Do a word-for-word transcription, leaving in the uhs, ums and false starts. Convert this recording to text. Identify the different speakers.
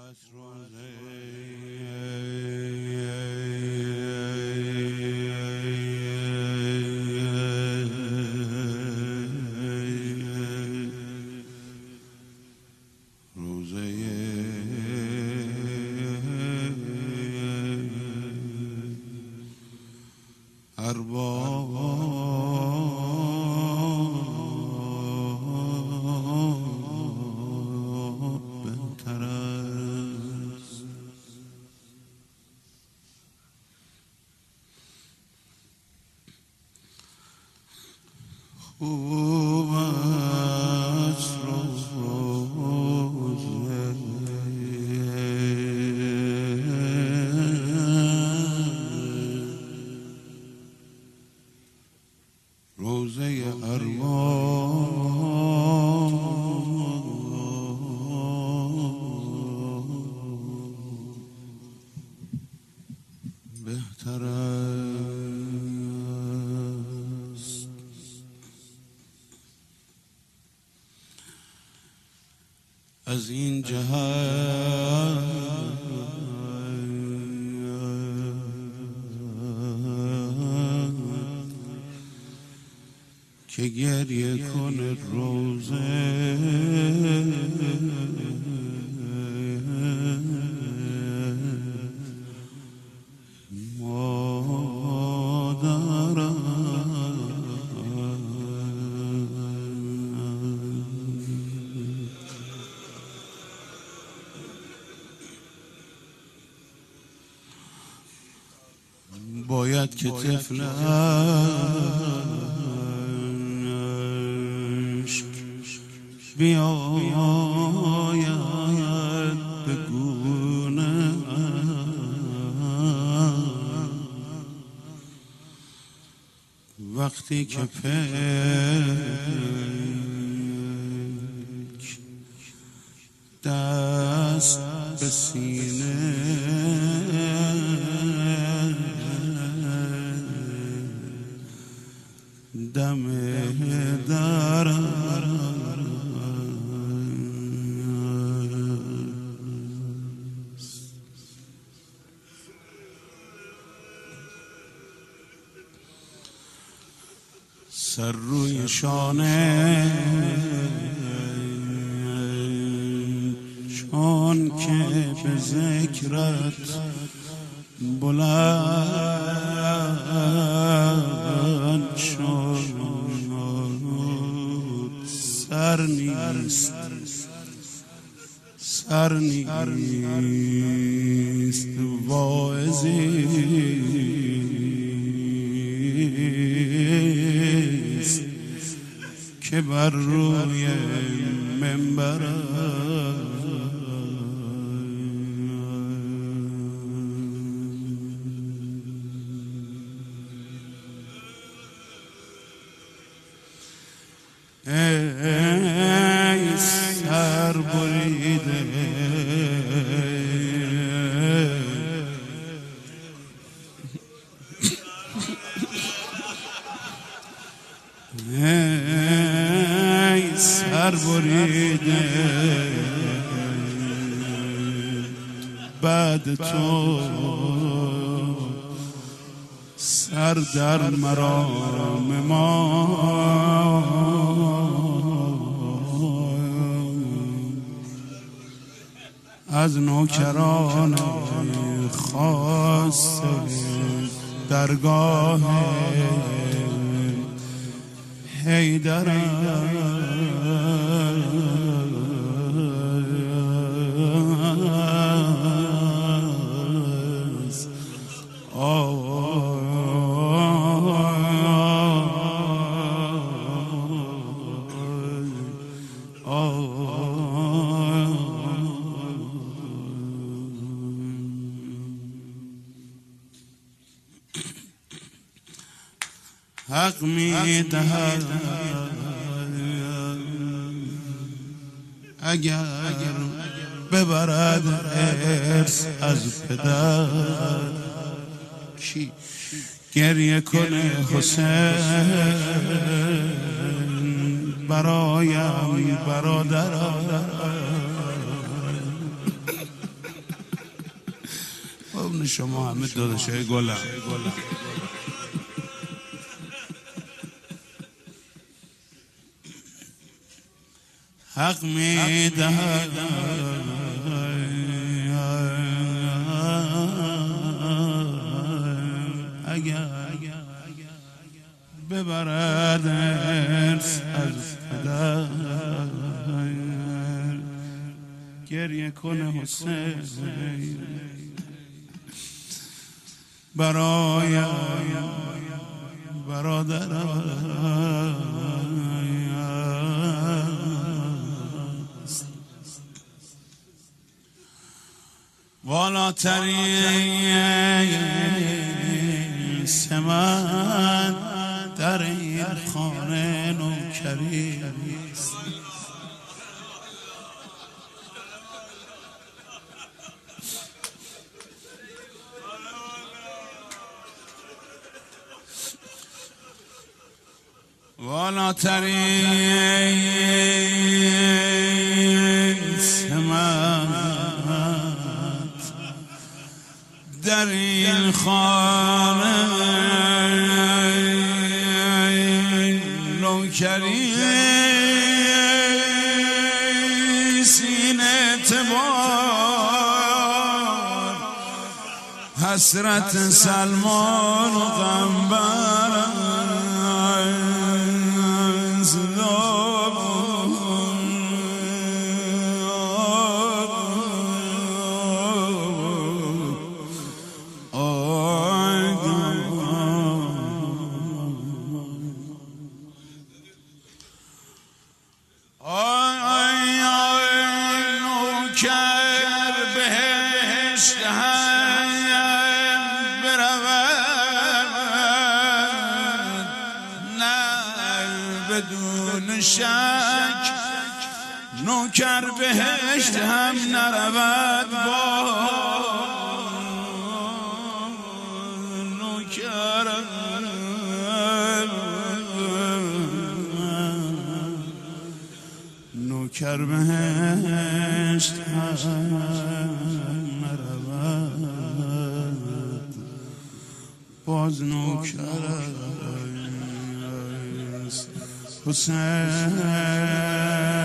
Speaker 1: از این جهت که گریه کنه روزه باید که طفلش بیاید به گونه وقتی که پک دست به سینه دم در سر روی شانه چون که به ذکرت بلند شد سر نیست سر نیست واعظی است که بر روی منبر ای سر بریده ای سر بریده بعد تو سر در مرام ما از نوکران خاص درگاه حیدر است. حق می دهد اگر ببرد ارث از پدر گریه کنه حسین برایم برادر شما همه داداشای گلم. حق می دهد اگر ببرد ارث از پدر، گریه کنه حسین برای برادرم. والاترین سمن در این خانه نوکری است. والاترین سمن در این خانه نوکری سین اعتبار حسرت سلمان و غمبر بدون شک نوکر بهشت هم نرود با نوکر نوکر بهشت هم نرود باز نوکر حسین